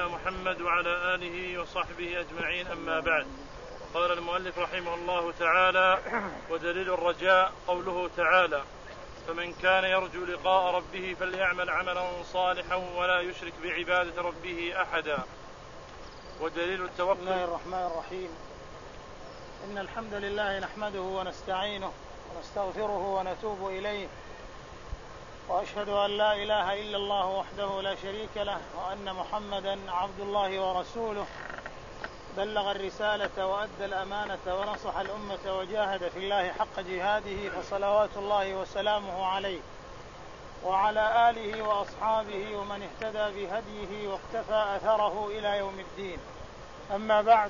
نبينا محمد وعلى آله وصحبه أجمعين، أما بعد. قال المؤلف رحمه الله تعالى: ودليل الرجاء قوله تعالى: فمن كان يرجو لقاء ربه فليعمل عملا صالحا ولا يشرك بعبادة ربه أحدا. ودليل التوكل. بسم الله الرحمن الرحيم. إن الحمد لله نحمده ونستعينه ونستغفره ونتوب إليه، وأشهد أن لا إله إلا الله وحده لا شريك له، وأن محمدا عبد الله ورسوله، بلغ الرسالة وأدى الأمانة ونصح الأمة وجاهد في الله حق جهاده، فصلوات الله وسلامه عليه وعلى آله وأصحابه ومن اهتدى بهديه واقتفى أثره إلى يوم الدين. أما بعد،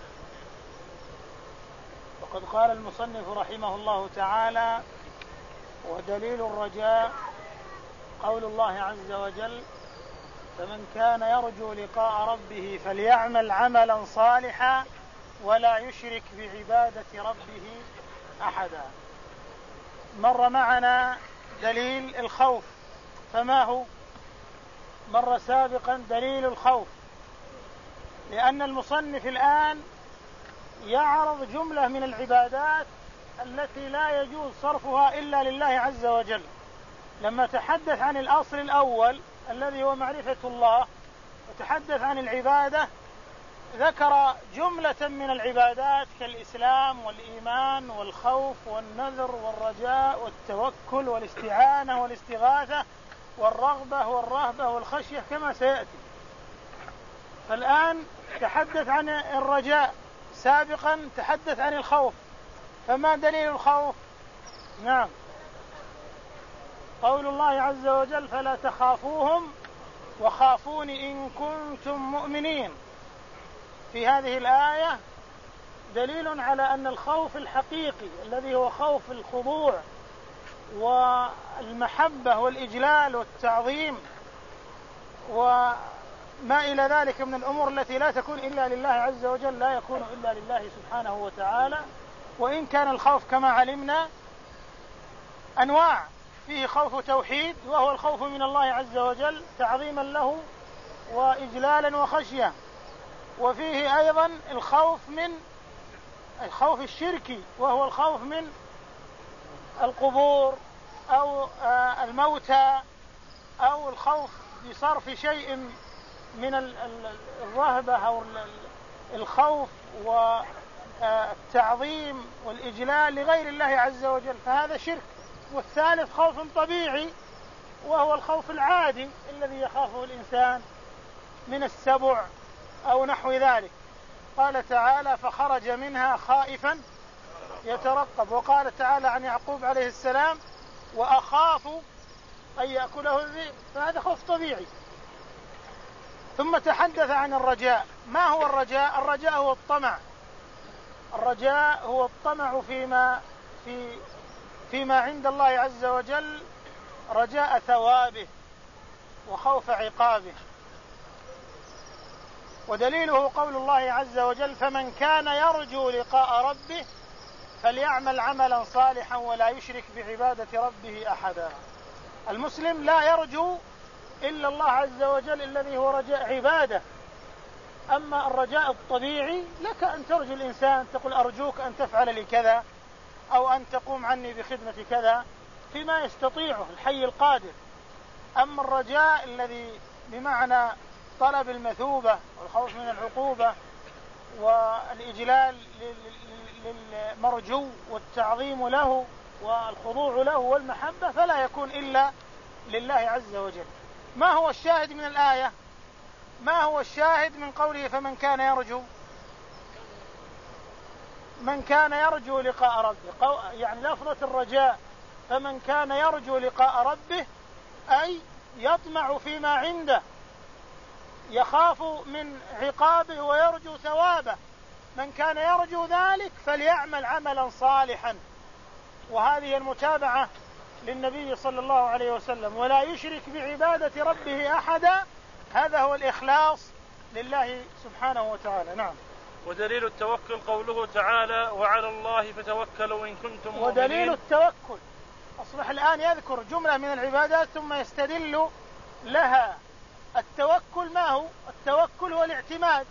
وقد قال المصنف رحمه الله تعالى: ودليل الرجاء قول الله عز وجل: فمن كان يرجو لقاء ربه فليعمل عملا صالحا ولا يشرك بعبادة ربه أحدا. مر معنا دليل الخوف، فما هو؟ مر سابقا دليل الخوف، لأن المصنف الآن يعرض جملة من العبادات التي لا يجوز صرفها إلا لله عز وجل. لما تحدث عن الأصل الأول الذي هو معرفة الله وتحدث عن العبادة، ذكر جملة من العبادات كالإسلام والإيمان والخوف والنذر والرجاء والتوكل والاستعانة والاستغاثة والرغبة والرهبة والخشية كما سيأتي. فالآن تحدث عن الرجاء، سابقا تحدث عن الخوف. فما دليل الخوف؟ نعم، قول الله عز وجل: فلا تخافوهم وخافوني إن كنتم مؤمنين. في هذه الآية دليل على أن الخوف الحقيقي الذي هو خوف الخضوع والمحبة والإجلال والتعظيم وما إلى ذلك من الأمور التي لا تكون إلا لله عز وجل لا يكون إلا لله سبحانه وتعالى. وإن كان الخوف كما علمنا أنواع: فيه خوف توحيد وهو الخوف من الله عز وجل تعظيما له وإجلالا وخشية، وفيه أيضا الخوف الشركي وهو الخوف من القبور أو الموتى، أو الخوف بصرف شيء من الرهبة أو الخوف والتعظيم والإجلال لغير الله عز وجل، فهذا شرك. والثالث خوف طبيعي وهو الخوف العادي الذي يخافه الإنسان من السبع أو نحو ذلك. قال تعالى: فخرج منها خائفا يترقب. وقال تعالى عن يعقوب عليه السلام: وأخاف أن يأكله الذئب. فهذا خوف طبيعي. ثم تحدث عن الرجاء. ما هو الرجاء؟ الرجاء هو الطمع. الرجاء هو الطمع فيما عند الله عز وجل، رجاء ثوابه وخوف عقابه. ودليله قول الله عز وجل: فمن كان يرجو لقاء ربه فليعمل عملا صالحا ولا يشرك بعبادة ربه أحدا. المسلم لا يرجو إلا الله عز وجل الذي هو رجاء عبادة. أما الرجاء الطبيعي لك أن ترجو الإنسان، تقول: أرجوك أن تفعل لي كذا، أو أن تقوم عني بخدمة كذا، فيما يستطيعه الحي القادر. أما الرجاء الذي بمعنى طلب المثوبة والخوف من العقوبة والإجلال للمرجو والتعظيم له والخضوع له والمحبة، فلا يكون إلا لله عز وجل. ما هو الشاهد من الآية؟ ما هو الشاهد من قوله: فمن كان يرجو؟ من كان يرجو لقاء ربه، يعني لفظة الرجاء فمن كان يرجو لقاء ربه أي يطمع فيما عنده، يخاف من عقابه ويرجو ثوابه. من كان يرجو ذلك فليعمل عملا صالحا، وهذه المتابعة للنبي صلى الله عليه وسلم. ولا يشرك بعبادة ربه أحدا، هذا هو الإخلاص لله سبحانه وتعالى. نعم. ودليل التوكل قوله تعالى: وعلى الله فتوكلوا إن كنتم مؤمنين. ودليل التوكل، أصبح الآن يذكر جملة من العبادات ثم يستدل لها التوكل ما هو؟ التوكل هو الاعتماد.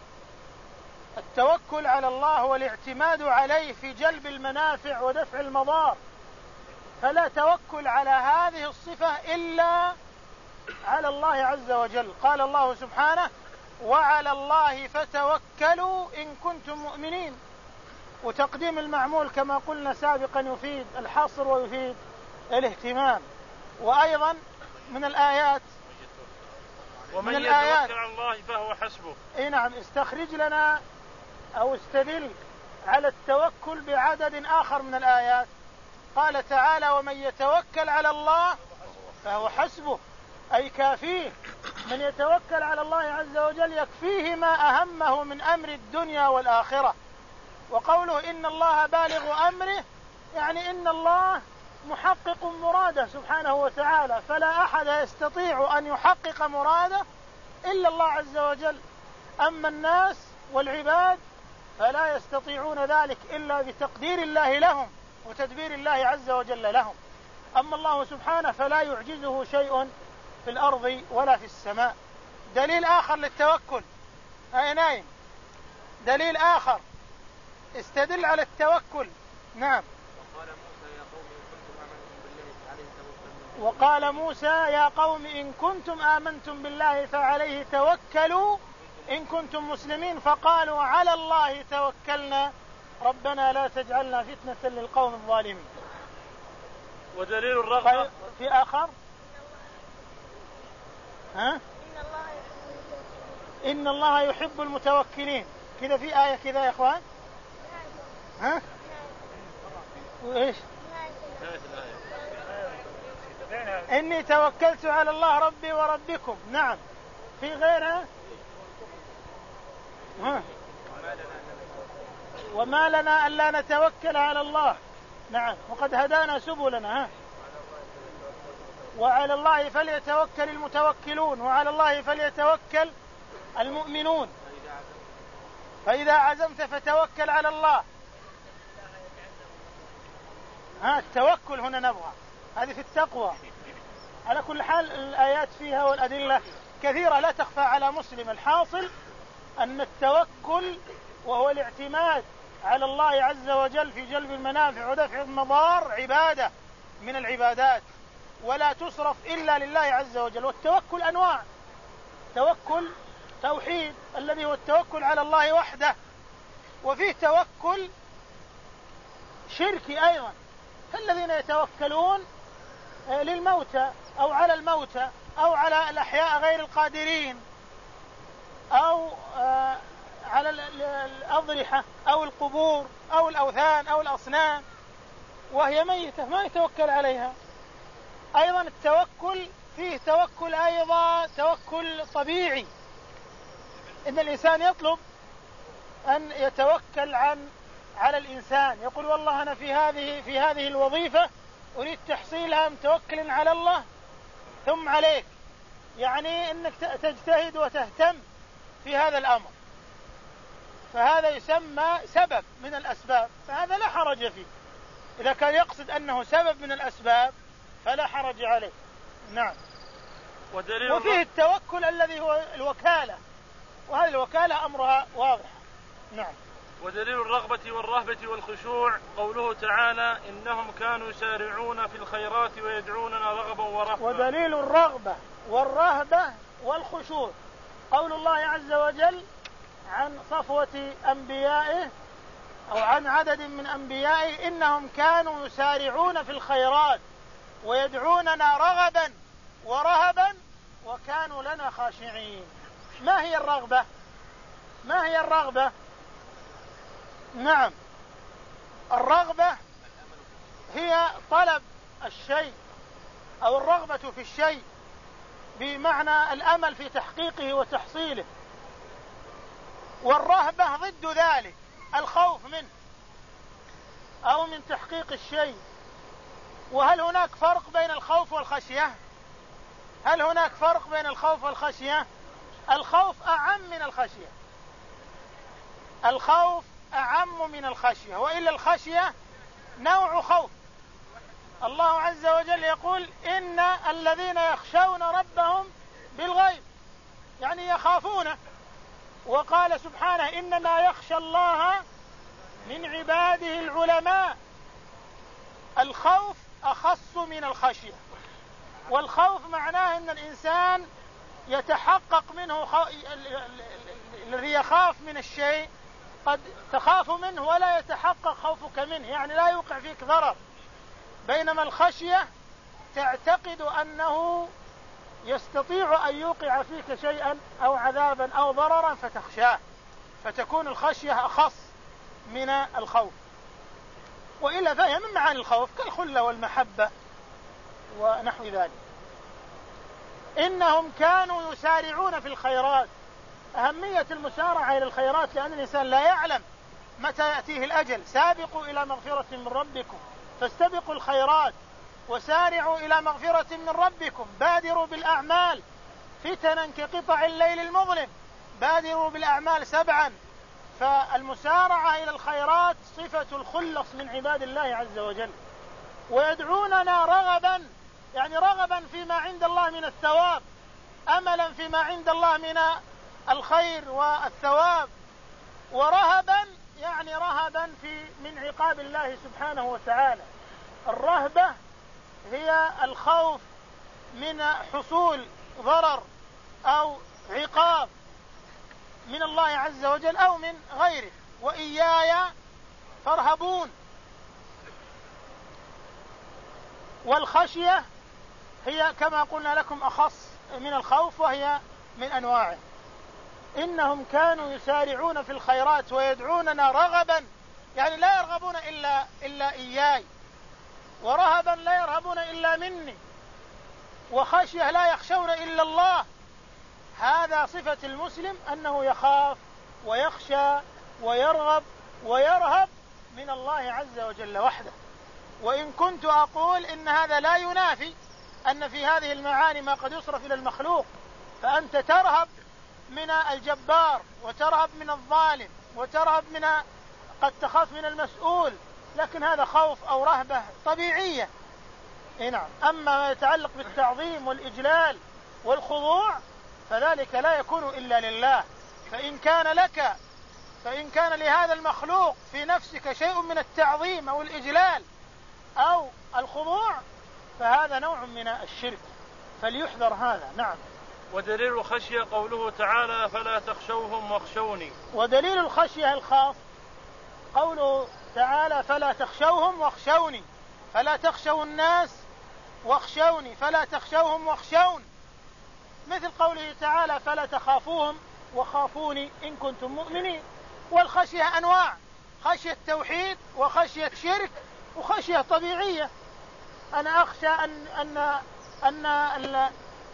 التوكل على الله هو الاعتماد عليه في جلب المنافع ودفع المضار، فلا توكل على هذه الصفة إلا على الله عز وجل. قال الله سبحانه: وعلى الله فتوكلوا إن كنتم مؤمنين. وتقديم المعمول كما قلنا سابقا يفيد الحصر ويفيد الاهتمام. وأيضا من الآيات ومن يتوكل على الله فهو حسبه. نعم، استخرج لنا أو استدل على التوكل بعدد آخر من الآيات. قال تعالى: ومن يتوكل على الله فهو حسبه، أي كافيه. من يتوكل على الله عز وجل يكفيه ما أهمه من أمر الدنيا والآخرة. وقوله إن الله بالغ أمره يعني إن الله محقق مراده سبحانه وتعالى، فلا أحد يستطيع أن يحقق مراده إلا الله عز وجل. أما الناس والعباد فلا يستطيعون ذلك إلا بتقدير الله لهم وتدبير الله عز وجل لهم. أما الله سبحانه فلا يعجزه شيء في الأرض ولا في السماء. دليل آخر للتوكل، نايم، دليل آخر استدل على التوكل. نعم. وقال موسى يا قوم إن كنتم آمنتم بالله فعليه توكلوا إن كنتم مسلمين، فقالوا على الله توكلنا ربنا لا تجعلنا فتنة للقوم الظالمين. ودليل الرغبة في آخر إن الله يحب المتوكلين. كذا في آية كذا يا إخوان. وإيش؟ إني توكلت على الله ربي وربكم. نعم. في غيرها وما لنا ألا نتوكل على الله. نعم. وقد هدانا سبلنا. وعلى الله فليتوكل المتوكلون وعلى الله فليتوكل المؤمنون. فإذا عزمت فتوكل على الله. التوكل هنا نبغى، هذه في التقوى. على كل حال الآيات فيها والأدلة كثيرة لا تخفى على مسلم. الحاصل أن التوكل وهو الاعتماد على الله عز وجل في جلب المنافع ودفع المضار عبادة من العبادات، ولا تصرف إلا لله عز وجل. والتوكل أنواع: توكل توحيد الذي هو التوكل على الله وحده، وفيه توكل شركي أيضا، كالذين يتوكلون للموتى أو على الموتى أو على الأحياء غير القادرين أو على الأضرحة أو القبور أو الأوثان أو الأصنام وهي ميتة ما يتوكل عليها. أيضا التوكل فيه توكل أيضا توكل طبيعي، إن الإنسان يطلب أن يتوكل على الإنسان، يقول والله أنا في هذه الوظيفة أريد تحصيلها متوكل على الله ثم عليك، يعني أنك تجتهد وتهتم في هذا الأمر، فهذا يسمى سبب من الأسباب، فهذا لا حرج فيه. إذا كان يقصد أنه سبب من الأسباب فلا حرج عليه. نعم. وفيه التوكل الذي هو الوكالة، وهذه الوكالة أمرها واضح. نعم. ودليل الرغبة والرهبة والخشوع قوله تعالى إنهم كانوا يسارعون في الخيرات ويدعوننا رغبا ورهبا. ودليل الرغبة والرهبة والخشوع قول الله عز وجل عن صفوة أنبيائه أو عن عدد من أنبيائه إنهم كانوا يسارعون في الخيرات ويدعوننا رغبا ورهبا وكانوا لنا خاشعين. ما هي الرغبة؟ ما هي الرغبة؟ نعم، الرغبة هي طلب الشيء أو الرغبة في الشيء بمعنى الأمل في تحقيقه وتحصيله، والرهبة ضد ذلك الخوف منه أو من تحقيق الشيء. وهل هناك فرق بين الخوف والخشية؟ هل هناك فرق بين الخوف والخشية؟ الخوف أعم من الخشية، الخوف أعم من الخشية، وإلا الخشية نوع خوف. الله عز وجل يقول إن الذين يخشون ربهم بالغيب يعني يخافونه. وقال سبحانه إنما يخشى الله من عباده العلماء. الخوف أخص من الخشية، والخوف معناه أن الإنسان يتحقق منه الذي يخاف من الشيء قد تخاف منه ولا يتحقق خوفك منه، يعني لا يوقع فيك ضرر. بينما الخشية تعتقد أنه يستطيع أن يوقع فيك شيئا أو عذابا أو ضررا فتخشاه، فتكون الخشية أخص من الخوف. وإلا فهي من معاني الخوف كالخلة والمحبة ونحو ذلك. إنهم كانوا يسارعون في الخيرات. أهمية المسارعة إلى الخيرات لأن الإنسان لا يعلم متى يأتيه الأجل. سابقوا إلى مغفرة من ربكم، فاستبقوا الخيرات وسارعوا إلى مغفرة من ربكم. بادروا بالأعمال فتنا كقطع الليل المظلم، بادروا بالأعمال 7. فالمسارعة إلى الخيرات صفة الخلص من عباد الله عز وجل. ويدعوننا رغبا، يعني رغبا فيما عند الله من الثواب، أملا فيما عند الله من الخير والثواب، ورهبا يعني رهبا من عقاب الله سبحانه وتعالى. الرهبة هي الخوف من حصول ضرر أو عقاب من الله عز وجل أو من غيره. وإياي فارهبون. والخشية هي كما قلنا لكم أخص من الخوف وهي من أنواعه. إنهم كانوا يسارعون في الخيرات ويدعوننا رغبا، يعني لا يرغبون إلا إياي، ورهبا لا يرهبون إلا مني، وخشية لا يخشون إلا الله. هذا صفة المسلم أنه يخاف ويخشى ويرغب ويرهب من الله عز وجل وحده. وإن كنت أقول إن هذا لا ينافي أن في هذه المعاني ما قد يصرف إلى المخلوق، فأنت ترهب من الجبار وترهب من الظالم وترهب قد تخاف من المسؤول، لكن هذا خوف أو رهبة طبيعية. نعم. أما ما يتعلق بالتعظيم والإجلال والخضوع فذلك لا يكون إلا لله. فإن كان لهذا المخلوق في نفسك شيء من التعظيم أو الإجلال أو الخضوع فهذا نوع من الشرك، فليحذر هذا. نعم. ودليل الخشية قوله تعالى فلا تخشوهم واخشوني. ودليل الخشية الخاص قوله تعالى فلا تخشوهم واخشوني، فلا تخشوا الناس واخشوني، فلا تخشوهم واخشون، مثل قوله تعالى فلا تخافوهم وخافوني إن كنتم مؤمنين. والخشية أنواع: خشية توحيد وخشية شرك وخشية طبيعية. أنا أخشى أن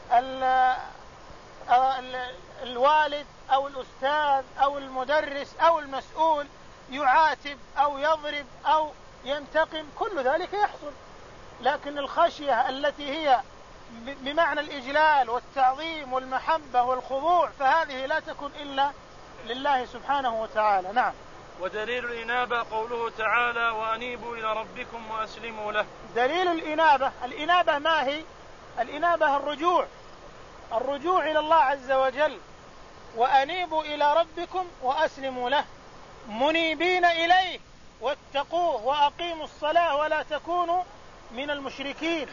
الوالد أو الأستاذ أو المدرس أو المسؤول يعاتب أو يضرب أو ينتقم، كل ذلك يحصل. لكن الخشية التي هي بمعنى الإجلال والتعظيم والمحبة والخضوع فهذه لا تكون إلا لله سبحانه وتعالى. نعم. ودليل الإنابة قوله تعالى وأنيبوا إلى ربكم وأسلموا له. دليل الإنابة ما هي؟ الإنابة الرجوع إلى الله عز وجل. وأنيبوا إلى ربكم وأسلموا له منيبين إليه واتقوه وأقيموا الصلاة ولا تكونوا من المشركين.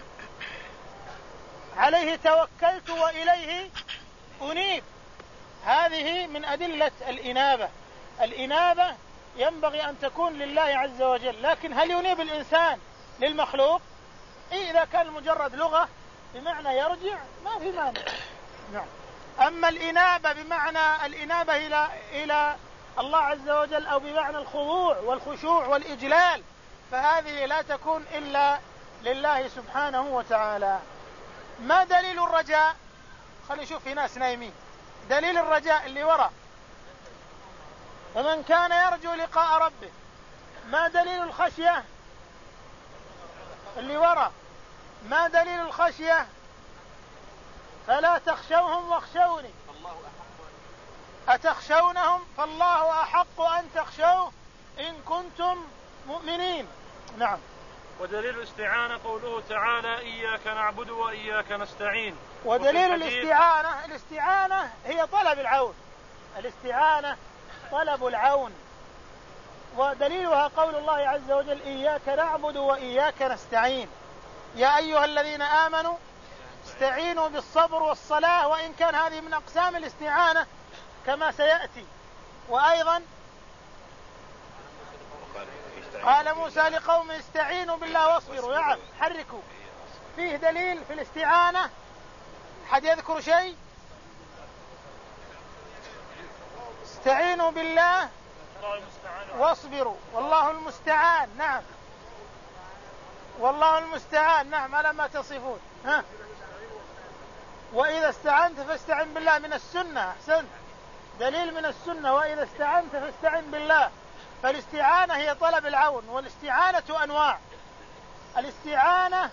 عليه توكلت وإليه أنيب. هذه من أدلة الإنابة. الإنابة ينبغي أن تكون لله عز وجل، لكن هل ينيب الإنسان للمخلوق؟ إذا كان مجرد لغة بمعنى يرجع ما في مانع. نعم. أما الإنابة بمعنى الإنابة إلى الله عز وجل أو بمعنى الخضوع والخشوع والإجلال فهذه لا تكون إلا لله سبحانه وتعالى. ما دليل الرجاء؟ خلي نشوف في ناس نايمين. دليل الرجاء اللي وراء ومن كان يرجو لقاء ربه. ما دليل الخشية اللي وراء؟ ما دليل الخشية؟ فلا تخشوهم واخشوني. أتخشونهم فالله أحق أن تخشوه إن كنتم مؤمنين. نعم. ودليل الاستعانة قوله تعالى إياك نعبد وإياك نستعين. ودليل الاستعانة هي طلب العون. الاستعانة طلب العون. ودليلها قول الله عز وجل إياك نعبد وإياك نستعين. يا أيها الذين آمنوا استعينوا بالصبر والصلاة، وإن كان هذه من أقسام الاستعانة كما سيأتي. وأيضا قال موسى لقومه استعينوا بالله واصبروا. نعم حركوا. فيه دليل في الاستعانة. حد يذكر شيء؟ استعينوا بالله واصبروا والله المستعان. نعم والله المستعان. نعم على ما تصفون. وإذا استعنت فاستعن بالله من السنة. أحسن، دليل من السنة. وإذا استعنت فاستعن بالله. فالاستعانة هي طلب العون. والاستعانة أنواع. الاستعانة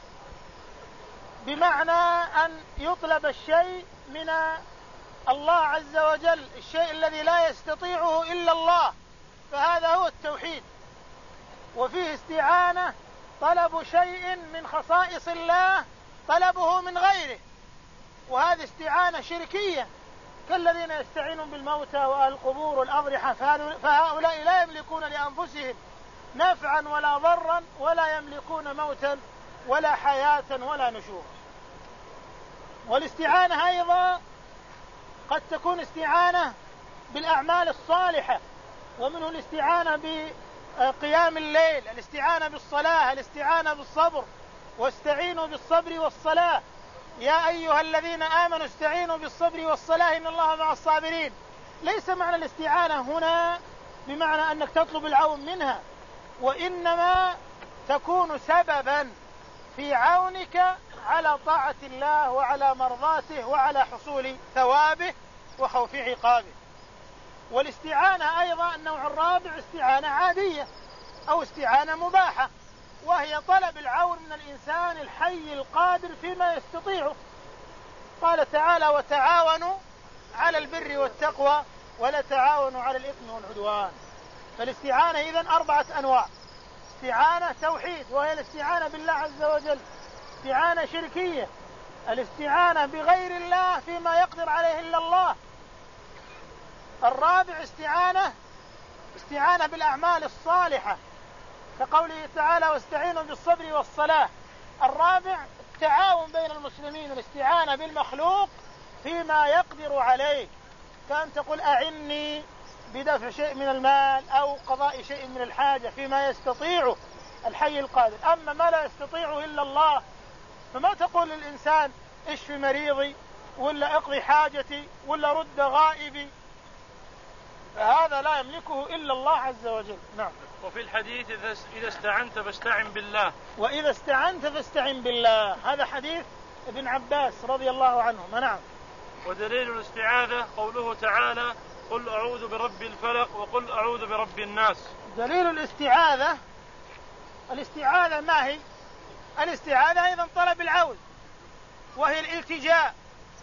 بمعنى أن يطلب الشيء من الله عز وجل، الشيء الذي لا يستطيعه إلا الله، فهذا هو التوحيد. وفيه استعانة طلب شيء من خصائص الله طلبه من غيره، وهذه استعانة شركية، كالذين يستعينون بالموتى والقبور والأضرحة، فهؤلاء لا يملكون لأنفسهم نفعا ولا ضرا، ولا يملكون موتا ولا حياة ولا نشور. والاستعانة أيضا قد تكون استعانة بالأعمال الصالحة، ومنه الاستعانة بقيام الليل، الاستعانة بالصلاة، الاستعانة بالصبر. واستعينوا بالصبر والصلاة. يا أيها الذين آمنوا استعينوا بالصبر والصلاة إن الله مع الصابرين. ليس معنى الاستعانة هنا بمعنى أنك تطلب العون منها، وإنما تكون سببا في عونك على طاعة الله وعلى مرضاته وعلى حصول ثوابه وخوف عقابه. والاستعانة أيضا النوع الرابع استعانة عادية أو استعانة مباحة، وهي طلب العون من الإنسان الحي القادر فيما يستطيعه. قال تعالى وتعاونوا على البر والتقوى ولا تعاونوا على الإثم والعدوان. فالاستعانة إذن 4 أنواع. استعانة توحيد وهي الاستعانة بالله عز وجل. استعانة شركية، الاستعانة بغير الله فيما يقدر عليه إلا الله. الرابع استعانة بالأعمال الصالحة كقوله تعالى واستعينوا بالصبر والصلاة. الرابع التعاون بين المسلمين، الاستعانة بالمخلوق فيما يقدر عليه، كأن تقول أعني بدفع شيء من المال أو قضاء شيء من الحاجة فيما يستطيعه الحي القادر. أما ما لا يستطيعه إلا الله فما تقول للإنسان اشف مريضي ولا اقضي حاجتي ولا رد غائبي، فهذا لا يملكه إلا الله عز وجل. نعم. وفي الحديث إذا استعنت فاستعن بالله. وإذا استعنت فاستعن بالله، هذا حديث ابن عباس رضي الله عنهما. نعم. ودليل الاستعاذة قوله تعالى قل أعوذ برب الفلق وقل أعوذ برب الناس. دليل الاستعاذة ما هي؟ الاستعاذة أيضا طلب العون، وهي الالتجاء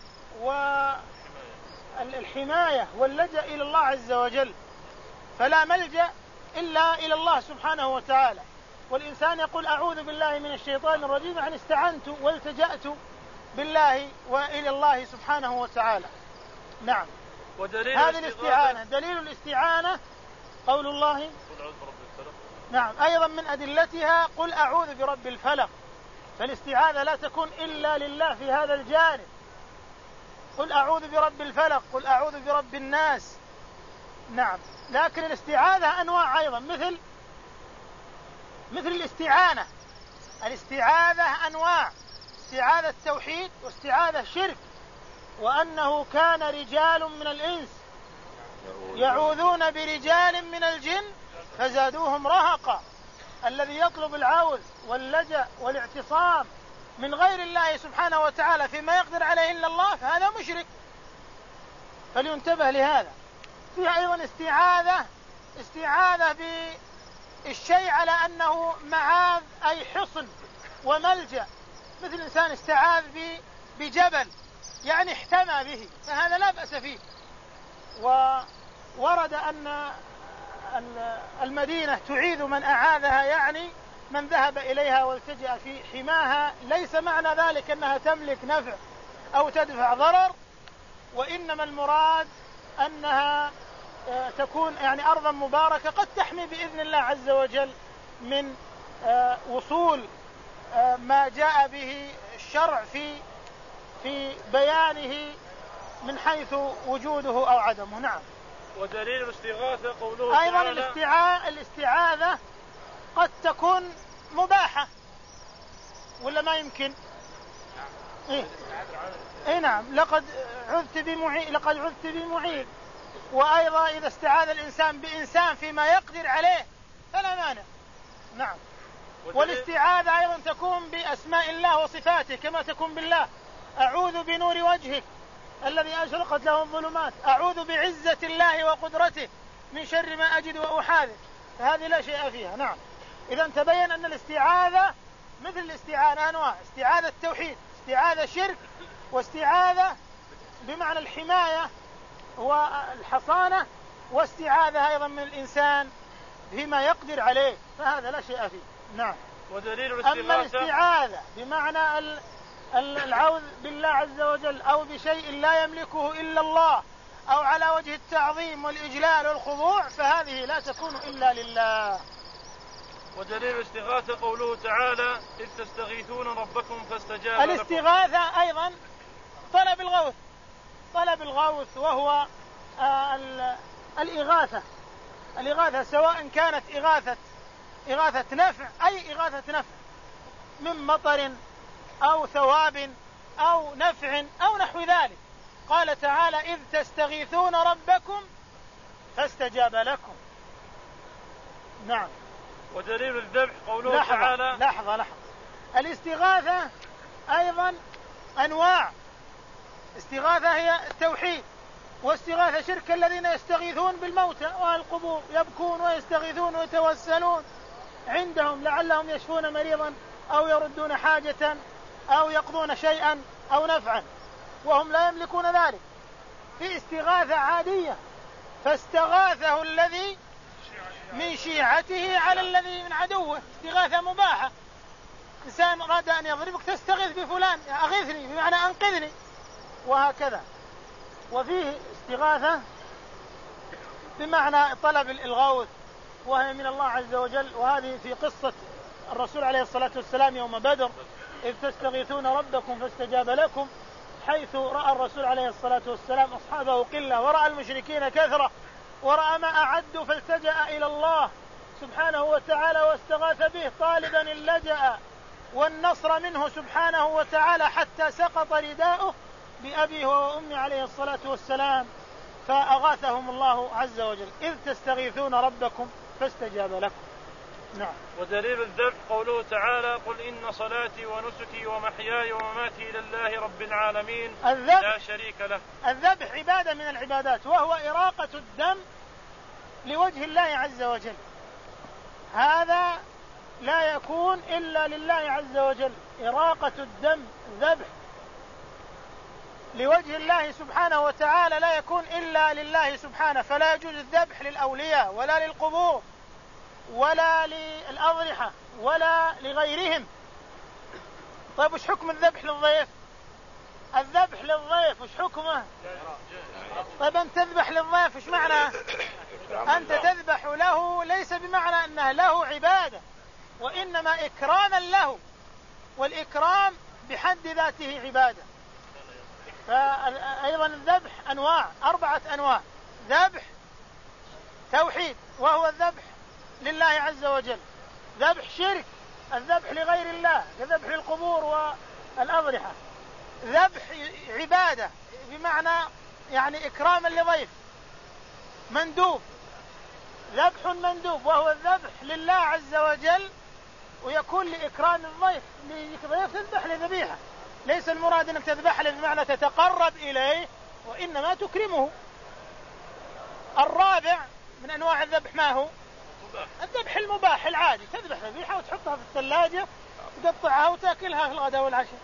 والحماية واللجأ إلى الله عز وجل، فلا ملجأ إلا إلى الله سبحانه وتعالى. والإنسان يقول أعوذ بالله من الشيطان الرجيم، يعني استعنت والتجأت بالله وإلى الله سبحانه وتعالى. نعم. هذه الاستعانة. دليل الاستعانة قول الله نعم أيضا من أدلتها قل أعوذ برب الفلق. فالاستعاذة لا تكون إلا لله في هذا الجانب. قل أعوذ برب الفلق، قل أعوذ برب الناس. نعم. لكن الاستعاذة أنواع أيضا مثل الاستعاذة أنواع: استعاذة توحيد واستعاذة شرك. وأنه كان رجال من الإنس يعوذون برجال من الجن فزادوهم رهقا. الذي يطلب العوذ واللجأ والاعتصام من غير الله سبحانه وتعالى فيما يقدر عليه إلا الله فهذا مشرك، فلينتبه لهذا. فيها أيضا استعاذة بالشيء على أنه معاذ أي حصن وملجأ، مثل إنسان استعاذ بجبل يعني احتمى به، فهذا لا بأس فيه. وورد أن المدينة تعيذ من أعاذها يعني من ذهب إليها والتجأ في حماها ليس معنى ذلك أنها تملك نفع أو تدفع ضرر، وإنما المراد أنها تكون يعني أرضا مباركة قد تحمي بإذن الله عز وجل من وصول ما جاء به الشرع في بيانه من حيث وجوده أو عدمه. نعم. ودليل الاستغاثة قوله أيضا تعالى الاستعاذة قد تكون مباحة ولا ما يمكن؟ إيه نعم، لقد عذت بمعيذ. وأيضا إذا استعاذ الإنسان بإنسان فيما يقدر عليه فلا مانع. نعم. والاستعاذة أيضا تكون بأسماء الله وصفاته كما تكون بالله: أعوذ بنور وجهك الذي أشرقت له الظلمات، أعوذ بعزة الله وقدرته من شر ما أجد وأحاذر، فهذه لا شيء فيها. نعم. إذا تبين أن الاستعاذة مثل الاستعانة أنواع: استعاذة توحيد، استعاذة شرك، واستعاذة بمعنى الحماية والحصانة، واستعاذة أيضا من الإنسان فيما يقدر عليه، فهذا لا شيء فيه. نعم. ودليل الاستغاثة أما الاستعاذة بمعنى العوذ بالله عز وجل أو بشيء لا يملكه إلا الله أو على وجه التعظيم والإجلال والخضوع فهذه لا تكون إلا لله. ودليل الاستغاثة قوله تعالى: إذ تستغيثون ربكم فاستجاب لكم. الاستغاثة أيضا طلب الغوث وهو الإغاثة سواء كانت إغاثة نفع، أي إغاثة نفع من مطر أو ثواب أو نفع أو نحو ذلك. قال تعالى: إذ تستغيثون ربكم فاستجاب لكم. نعم. ودليل الذبح قوله تعالى. لحظة. الاستغاثة أيضا أنواع. استغاثة هي التوحيد، واستغاثة شرك الذين يستغيثون بالموتى والقبور، يبكون ويستغيثون ويتوسلون عندهم لعلهم يشفون مريضا أو يردون حاجة أو يقضون شيئا أو نفعا وهم لا يملكون ذلك. في استغاثة عادية: فاستغاثه الذي من شيعته على الذي من عدوه، استغاثة مباحة. إنسان أراد أن يضربك تستغيث بفلان: أغثني، بمعنى أنقذني، وهكذا. وفيه استغاثة بمعنى طلب الغوث وهي من الله عز وجل، وهذه في قصة الرسول عليه الصلاة والسلام يوم بدر: إذ تستغيثون ربكم فاستجاب لكم، حيث رأى الرسول عليه الصلاة والسلام أصحابه قلة ورأى المشركين كثرة ورأى ما أعدوا فالتجأ إلى الله سبحانه وتعالى واستغاث به طالبا اللجأ والنصر منه سبحانه وتعالى حتى سقط رداؤه بأبيه وأمي عليه الصلاة والسلام، فأغاثهم الله عز وجل: إذ تستغيثون ربكم فاستجاب لكم. نعم. ودليل الذبح قوله تعالى: قل إن صلاتي ونسكي ومحياي ومماتي لله رب العالمين لا شريك له. الذبح عبادة من العبادات، وهو إراقة الدم لوجه الله عز وجل. هذا لا يكون إلا لله عز وجل، إراقة الدم، ذبح لوجه الله سبحانه وتعالى لا يكون إلا لله سبحانه، فلا يجوز الذبح للأولياء ولا للقبور ولا للأضرحة ولا لغيرهم. طيب وش حكم الذبح للضيف؟ الذبح للضيف وش حكمه؟ طيب أنت تذبح للضيف وش معنى؟ أنت تذبح له ليس بمعنى أنه له عبادة، وإنما إكراما له، والإكرام بحد ذاته عبادة. فأيضا الذبح أنواع، 4 أنواع: ذبح توحيد وهو الذبح لله عز وجل، ذبح شرك الذبح لغير الله كذبح القبور والأضرحة، ذبح عبادة بمعنى يعني إكراما لضيف، مندوب، ذبح مندوب وهو الذبح لله عز وجل ويكون لإكرام الضيف، لضيف تذبح لذبيحة، ليس المراد أنك تذبح له بمعنى تتقرب إليه، وإنما تكرمه. الرابع من أنواع الذبح ما هو؟ الذبح المباح العادي، تذبح ذبيحة وتحطها في الثلاجة وتقطعها وتأكلها في الغداء والعشاء.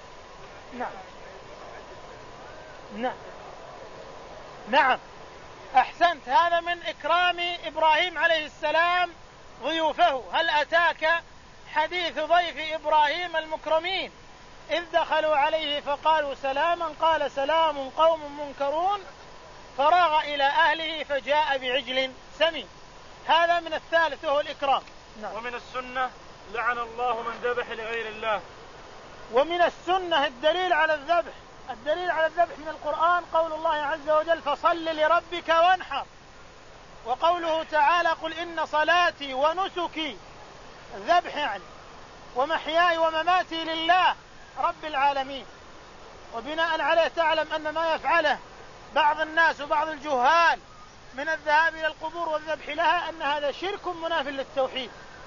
نعم أحسنت، هذا من إكرام إبراهيم عليه السلام ضيوفه: هل أتاك حديث ضيف إبراهيم المكرمين إذ دخلوا عليه فقالوا سلاما قال سلام قوم منكرون فراغ إلى أهله فجاء بعجل سمين. هذا من الثالث وهو الإكرام. نعم. ومن السنة لعن الله من ذبح لغير الله. ومن السنة الدليل على الذبح من القرآن قول الله عز وجل فصل لربك وانحر، وقوله تعالى قل إن صلاتي ونسكي، الذبح يعني، ومحياي ومماتي لله رب العالمين. وبناء عليه تعلم أن ما يفعله بعض الناس وبعض الجهال من الذهاب إلى القبور والذبح لها أن هذا شرك مناف للتوحيد.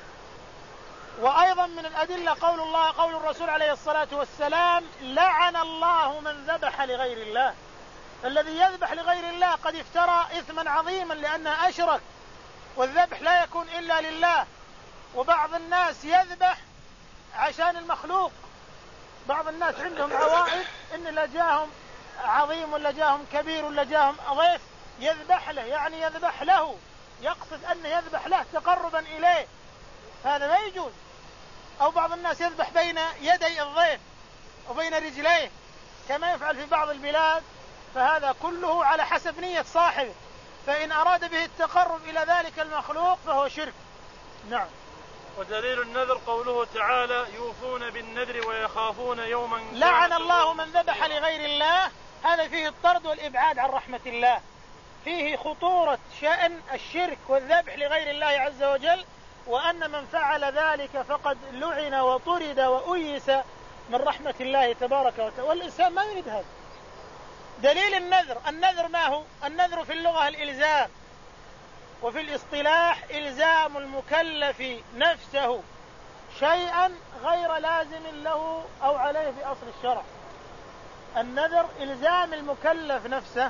وأيضا من الأدلة قول الرسول عليه الصلاة والسلام لعن الله من ذبح لغير الله. الذي يذبح لغير الله قد افترى إثما عظيما لأنه أشرك، والذبح لا يكون إلا لله. وبعض الناس يذبح عشان المخلوق، بعض الناس عندهم عوائد إن لجاهم عظيم ولا جاهم كبير ولا جاهم ضيف يذبح له، يعني يذبح له، يقصد أنه يذبح له تقربا إليه، هذا ما يجوز. أو بعض الناس يذبح بين يدي الضيف وبين رجليه كما يفعل في بعض البلاد، فهذا كله على حسب نية صاحبه، فإن أراد به التقرب إلى ذلك المخلوق فهو شرك. نعم. ودليل النذر قوله تعالى يوفون بالنذر ويخافون يوما لعن الله من ذبح لغير الله. هذا فيه الطرد والإبعاد عن رحمة الله، فيه خطورة شأن الشرك والذبح لغير الله عز وجل، وأن من فعل ذلك فقد لعن وطرد وأيس من رحمة الله تبارك وتعالى، والإنسان ما يريد هذا. دليل النذر ما هو؟ النذر في اللغة الإلزام، وفي الاصطلاح إلزام المكلف نفسه شيئا غير لازم له أو عليه في أصل الشرع. النذر إلزام المكلف نفسه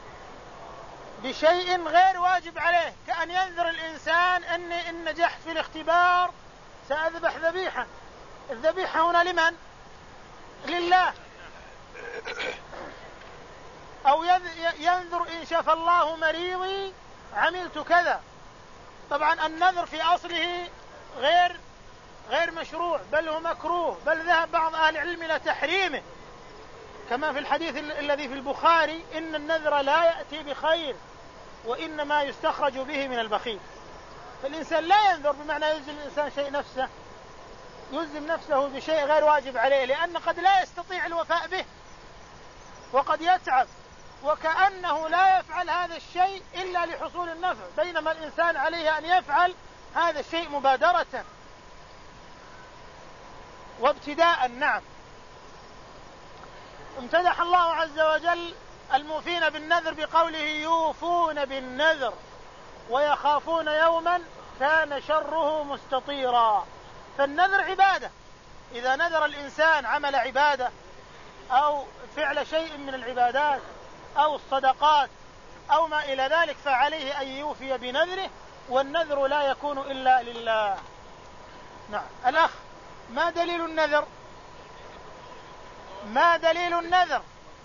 بشيء غير واجب عليه، كأن ينذر الإنسان أني إن نجحت في الاختبار سأذبح ذبيحة. الذبيحة هنا لمن؟ لله. أو ينذر إن شفى الله مريضي عملت كذا. طبعا النذر في أصله غير مشروع، بل هو مكروه، بل ذهب بعض أهل العلم إلى تحريمه، كما في الحديث الذي في البخاري إن النذر لا يأتي بخير وإنما يستخرج به من البخيل. فالإنسان لا ينذر بمعنى يلزم الإنسان يلزم نفسه بشيء غير واجب عليه، لأن قد لا يستطيع الوفاء به وقد يتعب، وكأنه لا يفعل هذا الشيء إلا لحصول النفع، بينما الإنسان عليه أن يفعل هذا الشيء مبادرة وابتداء. نعم. امتدح الله عز وجل الموفين بالنذر بقوله يوفون بالنذر ويخافون يوما كان شره مستطيرا. فالنذر عبادة، إذا نذر الإنسان عمل عبادة أو فعل شيء من العبادات أو الصدقات أو ما إلى ذلك فعليه أن يوفي بنذره، والنذر لا يكون إلا لله. نعم. الأخ، ما دليل النذر؟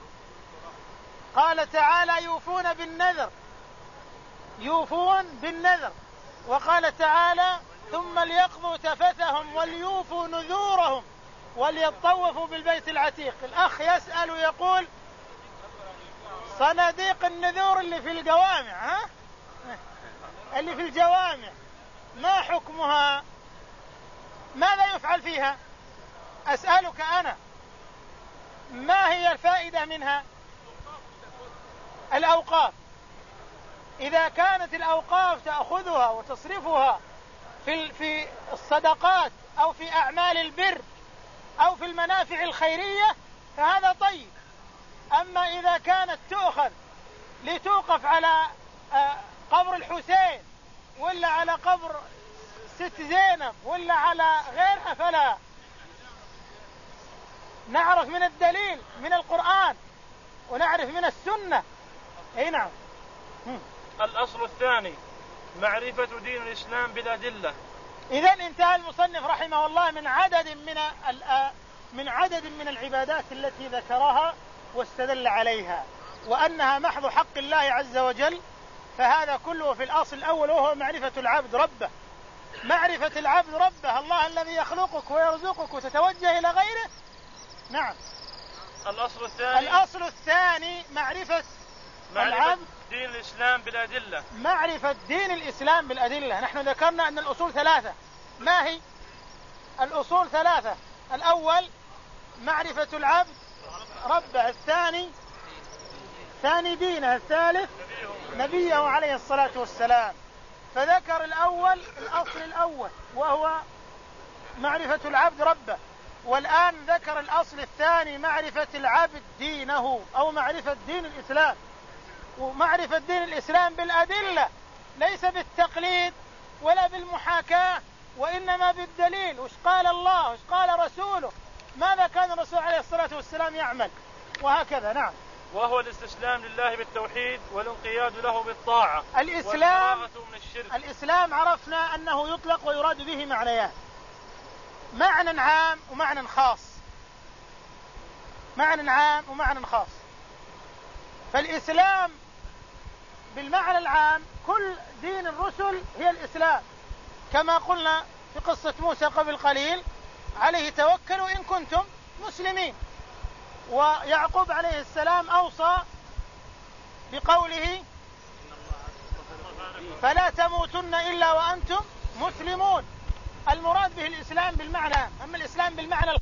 قال تعالى يوفون بالنذر، وقال تعالى ثم ليقضوا تفثهم وليوفوا نذورهم وليطوفوا بالبيت العتيق. الأخ يسأل ويقول صناديق النذور اللي في الجوامع، اللي في الجوامع ما حكمها؟ ماذا يفعل فيها؟ أسألك أنا، ما هي الفائدة منها؟ الأوقاف، إذا كانت الأوقاف تأخذها وتصرفها في الصدقات أو في أعمال البر أو في المنافع الخيرية فهذا طيب. أما إذا كانت تؤخذ لتوقف على قبر الحسين ولا على قبر ست زينب ولا على غيرها فلا. نعرف من الدليل من القرآن ونعرف من السنة. أي نعم. الأصل الثاني معرفة دين الإسلام بالأدلة. إذن انتهى المصنف رحمه الله من عدد من العبادات التي ذكرها واستدل عليها وأنها محض حق الله عز وجل، فهذا كله في الأصل الأول وهو معرفة العبد ربه معرفة العبد ربه، الله الذي يخلقك ويرزقك وتتوجه إلى غيره. نعم. الأصل الثاني معرفة العبد دين الإسلام بالأدلة. معرفة دين الإسلام بالأدلة. نحن ذكرنا أن الأصول ثلاثة. ما هي الأصول ثلاثة؟ الأول معرفة العبد ربه، الثاني دينه، الثالث نبيه عليه الصلاة والسلام. فذكر الأول الأصل الأول وهو معرفة العبد ربه، والآن ذكر الأصل الثاني معرفة العبد دينه أو معرفة دين الإسلام. ومعرفة دين الإسلام بالأدلة، ليس بالتقليد ولا بالمحاكاة، وإنما بالدليل. وش قال الله، وش قال رسوله، ماذا كان الرسول عليه الصلاة والسلام يعمل، وهكذا. نعم. وهو الاستسلام لله بالتوحيد والانقياد له بالطاعة. الإسلام عرفنا أنه يطلق ويراد به معنيان: معنى عام ومعنى خاص. معنى عام ومعنى خاص. فالإسلام بالمعنى العام كل دين الرسل هي الإسلام، كما قلنا في قصة موسى قبل قليل: عليه توكلوا إن كنتم مسلمين. ويعقوب عليه السلام أوصى بقوله: فلا تموتن إلا وأنتم مسلمون. المراد به الإسلام بالمعنى. أما الإسلام بالمعنى